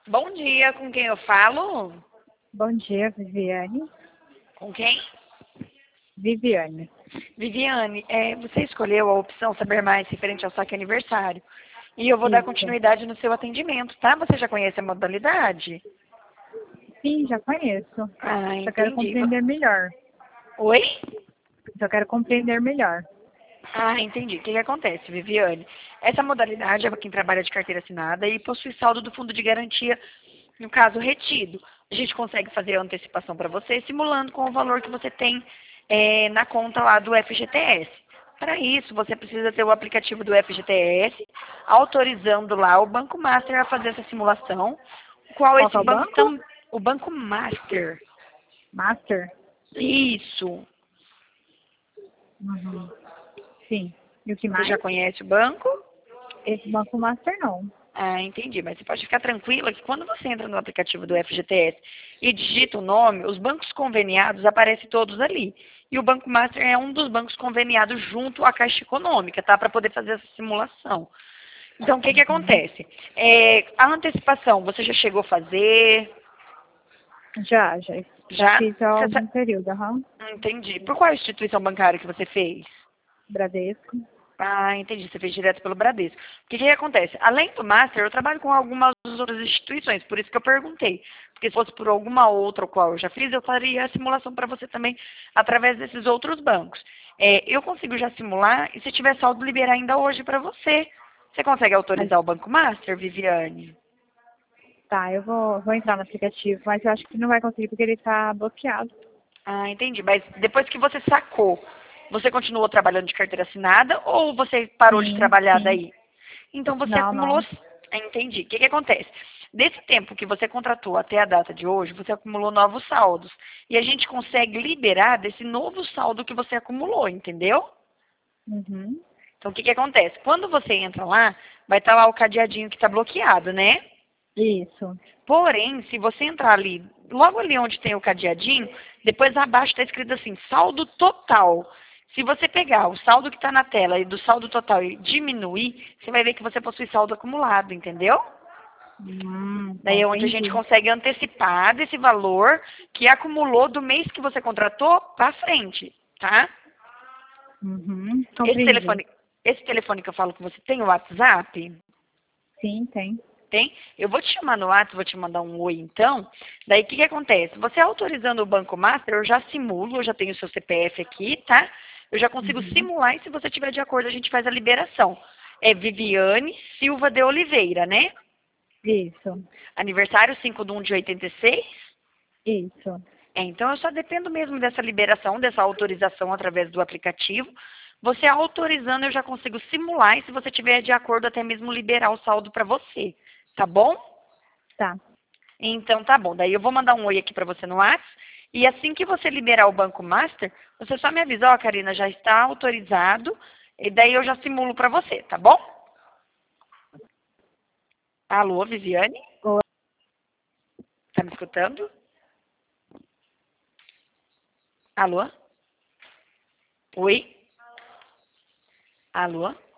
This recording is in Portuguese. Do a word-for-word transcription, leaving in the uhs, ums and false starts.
Bom dia, com quem eu falo? Bom dia, Viviane. Com quem? Viviane. Viviane, é, você escolheu a opção Saber Mais referente ao saque aniversário. E eu vou dar Isso. continuidade no seu atendimento, tá? Você já conhece a modalidade? Sim, já conheço. Ah, Só quero entendi. compreender melhor. Oi? Só quero compreender melhor. Ah, entendi. O que, que acontece, Viviane? Essa modalidade é para quem trabalha de carteira assinada e possui saldo do fundo de garantia, no caso retido. A gente consegue fazer a antecipação para você, simulando com o valor que você tem é, na conta lá do F G T S. Para isso, você precisa ter o aplicativo do F G T S, autorizando lá o Banco Master a fazer essa simulação, o qual Qual que esse é o banco banco? tam, o Banco Master. Master? Isso. Uhum. Sim. E o que Você já mais? conhece o banco? Esse banco Master não. Ah, entendi. Mas você pode ficar tranquila que quando você entra no aplicativo do F G T S e digita o nome, os bancos conveniados aparecem todos ali. E o Banco Master é um dos bancos conveniados junto à Caixa Econômica, tá? Para poder fazer essa simulação. Então, o que que Uhum. acontece? É, a antecipação, você já chegou a fazer? Já, já. Já Já? fiz há Você sa- algum período, aham. Entendi. Por qual instituição bancária que você fez? Bradesco. Ah, entendi. Você fez direto pelo Bradesco. O que, que acontece? Além do Master, eu trabalho com algumas outras instituições, por isso que eu perguntei. Porque se fosse por alguma outra, o qual eu já fiz, eu faria a simulação para você também através desses outros bancos. É, eu consigo já simular e se tiver saldo, liberar ainda hoje para você. Você consegue Mas autorizar o Banco Master, Viviane? tá, eu vou, vou entrar no aplicativo, mas eu acho que não vai conseguir porque ele tá bloqueado. Ah, entendi. Mas depois que você sacou, você continuou trabalhando de carteira assinada ou você parou de Sim, trabalhar sim. daí? Então você Não, acumulou. não. Ah, entendi. O que, que acontece? Desse tempo que você contratou até a data de hoje, você acumulou novos saldos. E a gente consegue liberar desse novo saldo que você acumulou, entendeu? Uhum. Então o que, que acontece? Quando você entra lá, vai estar lá o cadeadinho que está bloqueado, né? Isso. Porém, se você entrar ali, logo ali onde tem o cadeadinho, depois abaixo está escrito assim, saldo total. Se você pegar o saldo que está na tela e do saldo total e diminuir, você vai ver que você possui saldo acumulado, entendeu? Hum, Daí é onde a gente entendi. consegue antecipar desse valor que acumulou do mês que você contratou para frente, tá? Uhum, Esse compreendi. telefone, esse telefone que eu falo com você tem o WhatsApp? Sim, tem. Tem? Eu vou te chamar no WhatsApp, vou te mandar um oi então. Daí o que, que acontece? Você autorizando o Banco Master, eu já simulo, eu já tenho o seu C P F aqui, tá? Eu já consigo Uhum. simular e se você tiver de acordo, a gente faz a liberação. É Viviane Silva de Oliveira, né? Isso, Aniversário cinco de um de oitenta e seis. isso. É, então eu só dependo mesmo dessa liberação, dessa autorização através do aplicativo. Você autorizando, eu já consigo simular e se você tiver de acordo, até mesmo liberar o saldo para você. Tá bom? Tá. Então tá bom. Daí eu vou mandar um oi aqui para você no WhatsApp. E assim que você liberar o Banco Master, você só me avisa, ó, Karina, já está autorizado. E daí eu já simulo para você, tá bom? Alô, Viviane? Oi. Tá me escutando? Alô? Oi? Alô?